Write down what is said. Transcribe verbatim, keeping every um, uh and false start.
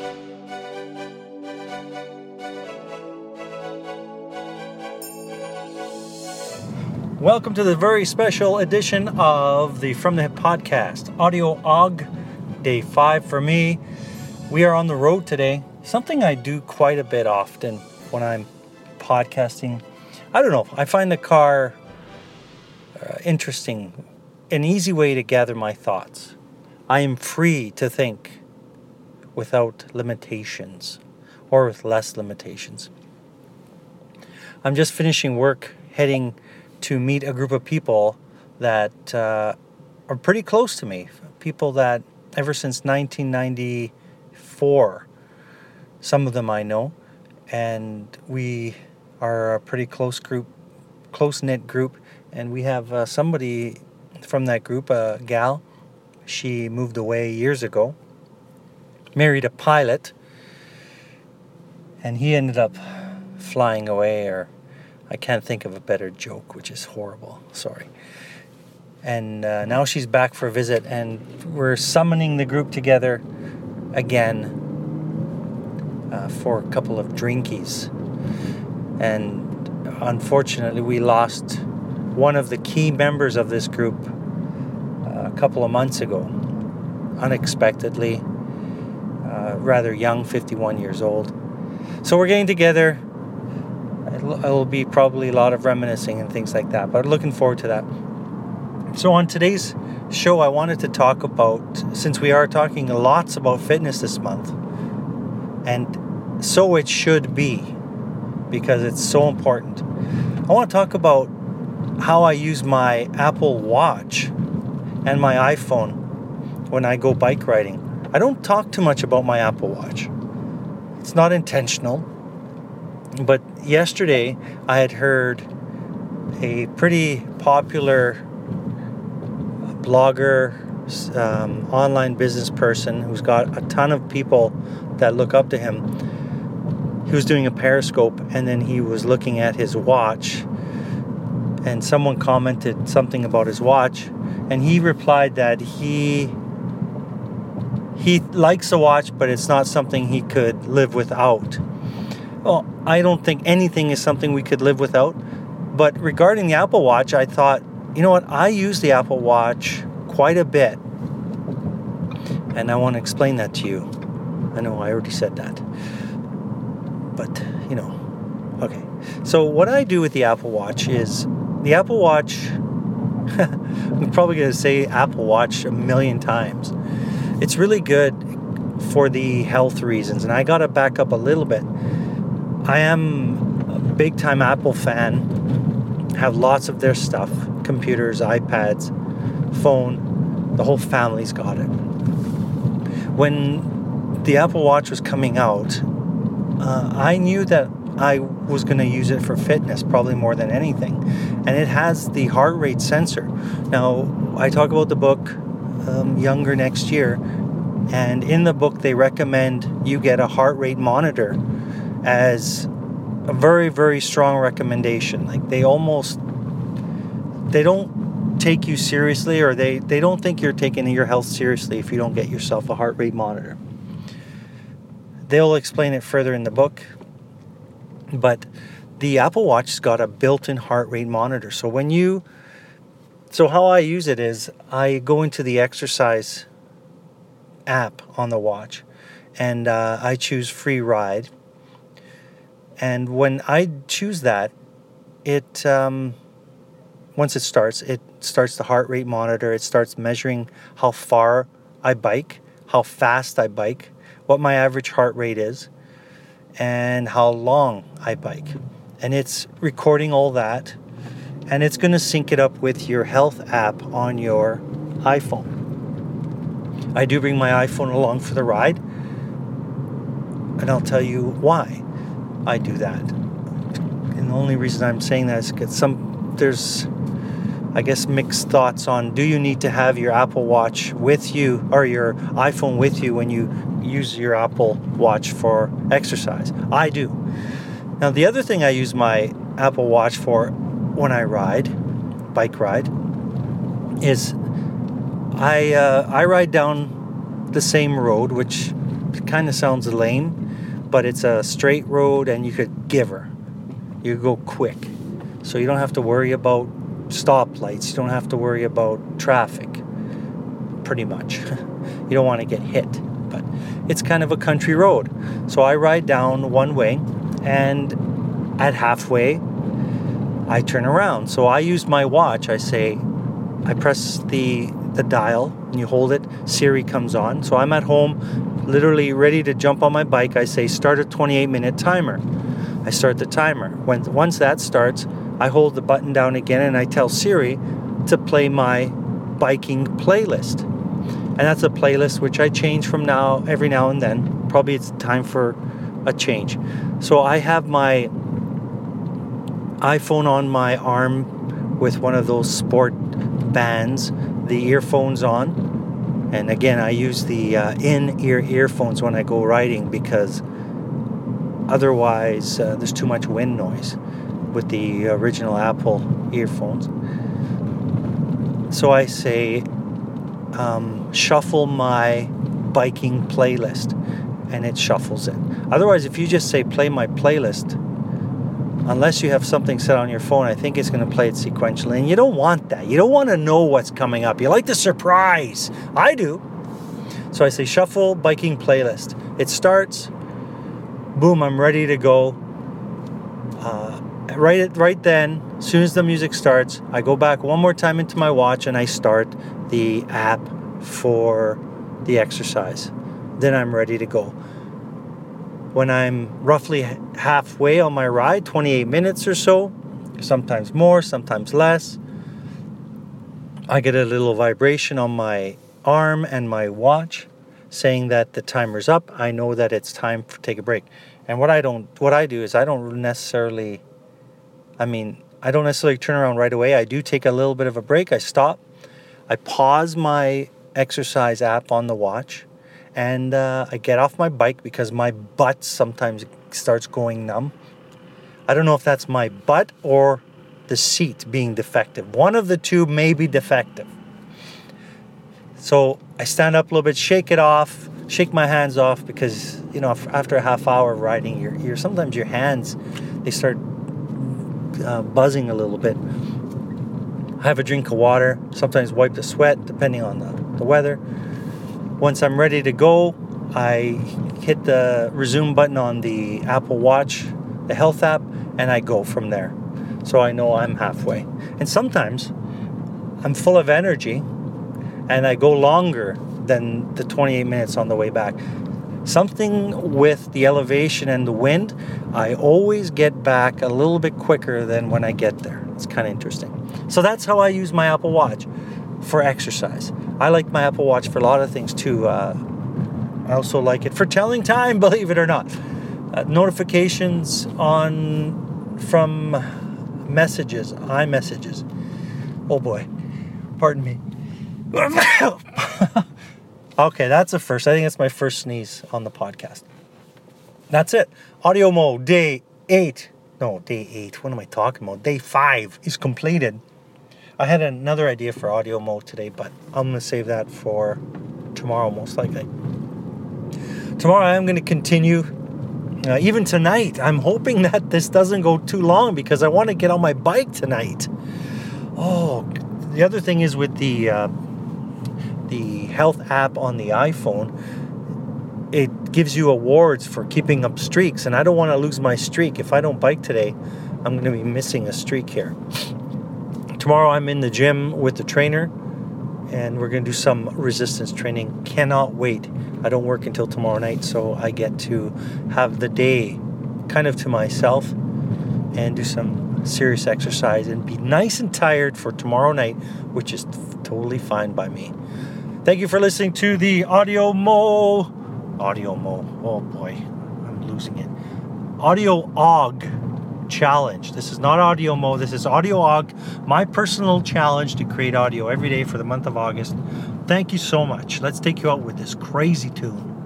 Welcome to the very special edition of the From the Hip podcast, Audio O G, day five for me. We are on the road today, something I do quite a bit often when I'm podcasting. I don't know, I find the car uh, interesting, an easy way to gather my thoughts. I am free to think without limitations, or with less limitations. I'm just finishing work, heading to meet a group of people that uh, are pretty close to me. People that ever since nineteen ninety-four, some of them I know, and we are a pretty close group, close-knit group, and we have uh, somebody from that group, a gal. She moved away years ago, married a pilot, and he ended up flying away, or I can't think of a better joke, which is horrible. Sorry. And uh, now she's back for a visit, and we're summoning the group together again uh, for a couple of drinkies. And unfortunately, we lost one of the key members of this group uh, a couple of months ago, unexpectedly, uh, rather young, fifty-one years old. So we're getting together. It'll be probably a lot of reminiscing and things like that, but looking forward to that. So on today's show, I wanted to talk about, since we are talking lots about fitness this month, and so it should be, because it's so important. I want to talk about how I use my Apple Watch and my iPhone when I go bike riding. I don't talk too much about my Apple Watch. It's not intentional. But yesterday, I had heard a pretty popular blogger, um, online business person who's got a ton of people that look up to him. He was doing a Periscope, and then he was looking at his watch, and someone commented something about his watch, and he replied that he he likes a watch, but it's not something he could live without. Well, I don't think anything is something we could live without. But regarding the Apple Watch, I thought, you know what? I use the Apple Watch quite a bit. And I want to explain that to you. I know I already said that. But, you know, okay. So what I do with the Apple Watch is, the Apple Watch, I'm probably going to say Apple Watch a million times. It's really good for the health reasons. And I got to back up a little bit. I am a big-time Apple fan, have lots of their stuff, computers, iPads, phone, the whole family's got it. When the Apple Watch was coming out, uh, I knew that I was going to use it for fitness, probably more than anything. And it has the heart rate sensor. Now, I talk about the book, um, Younger Next Year, and in the book they recommend you get a heart rate monitor as a very, very strong recommendation. Like, they almost, they don't take you seriously, or they, they don't think you're taking your health seriously if you don't get yourself a heart rate monitor. They'll explain it further in the book, but the Apple Watch's got a built-in heart rate monitor. So when you, so how I use it is, I go into the exercise app on the watch, and uh, I choose free ride. And when I choose that, it um, once it starts, it starts the heart rate monitor. It starts measuring how far I bike, how fast I bike, what my average heart rate is, and how long I bike. And it's recording all that, and it's going to sync it up with your health app on your iPhone. I do bring my iPhone along for the ride, and I'll tell you why I do that. And the only reason I'm saying that is because some there's, I guess, mixed thoughts on, do you need to have your Apple Watch with you, or your iPhone with you when you use your Apple Watch for exercise? I do. Now, the other thing I use my Apple Watch for when I ride, bike ride, is I uh, I ride down the same road, which road. It kind of sounds lame, but it's a straight road and you could give her. You go quick. So you don't have to worry about stoplights. You don't have to worry about traffic, pretty much. You don't want to get hit, but it's kind of a country road. So I ride down one way, and at halfway, I turn around. So I use my watch. I say, I press the the dial, and you hold it. Siri comes on. So I'm at home, literally ready to jump on my bike. I say, start a twenty-eight minute timer. I start the timer. When once that starts, I hold the button down again, and I tell Siri to play my biking playlist. And that's a playlist which I change from now every now and then. Probably it's time for a change. So I have my iPhone on my arm with one of those sport bands, the earphones on. And again, I use the uh, in-ear earphones when I go riding, because otherwise uh, there's too much wind noise with the original Apple earphones. So I say, um, shuffle my biking playlist, and it shuffles it. Otherwise, if you just say play my playlist, unless you have something set on your phone, I think it's going to play it sequentially, and you don't want that. You don't want to know what's coming up. You like the surprise. I do. So I say shuffle biking playlist. It starts. Boom, I'm ready to go. Uh, right, right then, as soon as the music starts, I go back one more time into my watch and I start the app for the exercise. Then I'm ready to go. When I'm roughly halfway on my ride, twenty-eight minutes or so, sometimes more, sometimes less, I get a little vibration on my arm and my watch saying that the timer's up. I know that it's time to take a break. And what I don't, what I do is I don't necessarily, I mean, I don't necessarily turn around right away. I do take a little bit of a break. I stop. I pause my exercise app on the watch, and uh, I get off my bike because my butt sometimes starts going numb. I don't know if that's my butt or the seat being defective. One of the two may be defective. So I stand up a little bit, shake it off, shake my hands off, because, you know, after a half hour of riding, you're, you're sometimes your hands, they start uh, buzzing a little bit. I have a drink of water, sometimes wipe the sweat, depending on the, the weather. Once I'm ready to go, I hit the resume button on the Apple Watch, the health app, and I go from there. So I know I'm halfway. And sometimes I'm full of energy, and I go longer than the twenty-eight minutes on the way back. Something with the elevation and the wind, I always get back a little bit quicker than when I get there. It's kind of interesting. So that's how I use my Apple Watch for exercise. I like my Apple Watch for a lot of things too. Uh, I also like it for telling time, believe it or not. Uh, notifications on from messages, iMessages. Oh boy, pardon me. Okay, that's a first. I think that's my first sneeze on the podcast. That's it. Audio mode, day eight. No, day eight. What am I talking about? Day five is completed. I had another idea for audio mode today, but I'm going to save that for tomorrow, most likely. Tomorrow I'm going to continue. Uh, even tonight, I'm hoping that this doesn't go too long, because I want to get on my bike tonight. Oh, the other thing is with the uh, the health app on the iPhone, it gives you awards for keeping up streaks, and I don't want to lose my streak. If I don't bike today, I'm going to be missing a streak here. Tomorrow I'm in the gym with the trainer, and we're going to do some resistance training. Cannot wait. I don't work until tomorrow night, so I get to have the day kind of to myself and do some serious exercise and be nice and tired for tomorrow night, which is totally fine by me. Thank you for listening to the Audio Mo... Audio Mo... Oh boy, I'm losing it. Audio Og Challenge. This is not Audio Mo, this is Audio Og, my personal challenge to create audio every day for the month of August. Thank you so much. Let's take you out with this crazy tune.